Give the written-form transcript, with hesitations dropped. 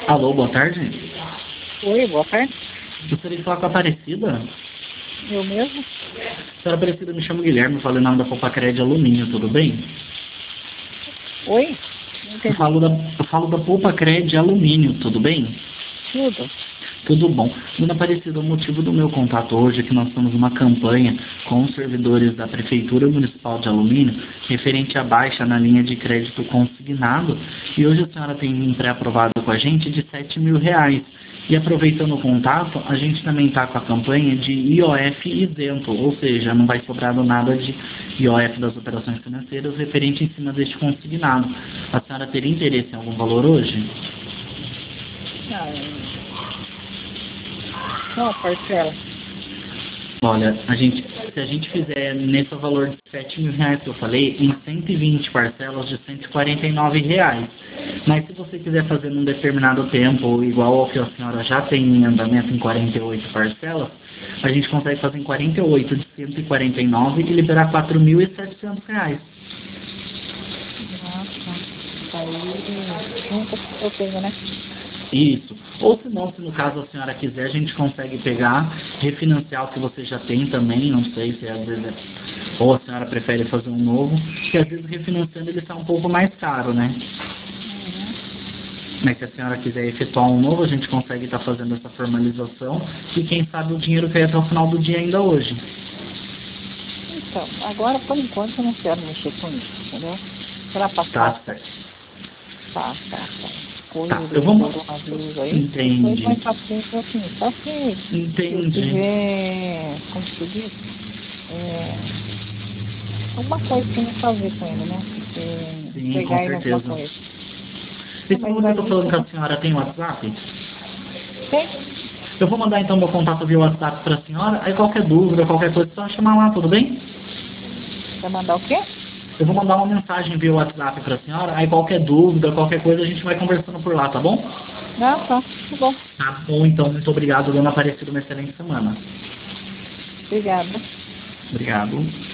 Alô, boa tarde. Oi, boa tarde. Gostaria de falar com a Aparecida. Eu mesmo? Senhora Aparecida, me chamo Guilherme, falei o nome da Polpacred de Alumínio, tudo bem? Oi? Não Eu entendi. falo da Polpacred de Alumínio, tudo bem? Tudo. Tudo bom. Dona Aparecida, o motivo do meu contato hoje é que nós temos uma campanha com os servidores da Prefeitura Municipal de Alumínio referente à baixa na linha de crédito consignado e hoje a senhora tem um pré-aprovado com a gente de R$ 7.000. E aproveitando o contato, a gente também está com a campanha de IOF isento, ou seja, não vai sobrar nada de IOF das operações financeiras referente em cima deste consignado. A senhora teria interesse em algum valor hoje? Não, parcela. Olha, se a gente fizer nesse valor de R$ 7.000 que eu falei, em 120 parcelas de R$ 149. Mas se você quiser fazer num determinado tempo, igual ao que a senhora já tem em andamento em 48 parcelas, a gente consegue fazer em 48 de 149 e liberar R$ 4.700. Nossa, aí junto eu tenho, né? Isso. Ou se não, se no caso a senhora quiser, a gente consegue pegar, refinanciar o que você já tem também, não sei se às vezes ou a senhora prefere fazer um novo, que às vezes refinanciando ele está um pouco mais caro, né? Mas se a senhora quiser efetuar um novo, a gente consegue estar fazendo essa formalização e quem sabe o dinheiro cair até o final do dia ainda hoje. Então, agora por enquanto eu não quero mexer com isso, entendeu? Pra Tá passar. certo. Tá. Tá, Coisa eu desse vou... coronavírus aí. Depois Entendi. mais pra frente, assim, só se eu Entendi. tiver, como se diz, alguma coisa pra me fazer com ele, né? Porque Sim, com pegar ele alguma certeza. coisa. Esse Mas número que eu tô aí falando você com não a senhora tem WhatsApp? tem. Eu vou mandar então meu contato via WhatsApp para a senhora, aí qualquer dúvida, qualquer coisa, é só chamar lá, tudo bem? Vai mandar o quê? Eu vou mandar uma mensagem via WhatsApp para a senhora, aí qualquer dúvida, qualquer coisa, a gente vai conversando por lá, tá bom? Ah, tá. Tá bom. Tá bom, então, muito obrigado, dona Aparecida, uma excelente semana. Obrigada. Obrigado.